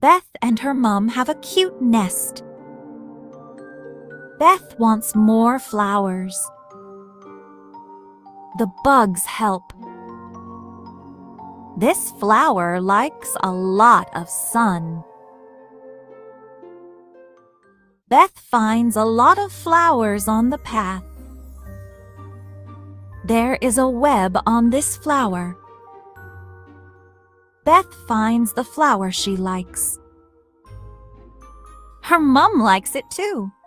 Beth and her mom have a cute nest. Beth wants more flowers. The bugs help. This flower likes a lot of sun. Beth finds a lot of flowers on the path. There is a web on this flower. Beth finds the flower she likes. Her mom likes it too.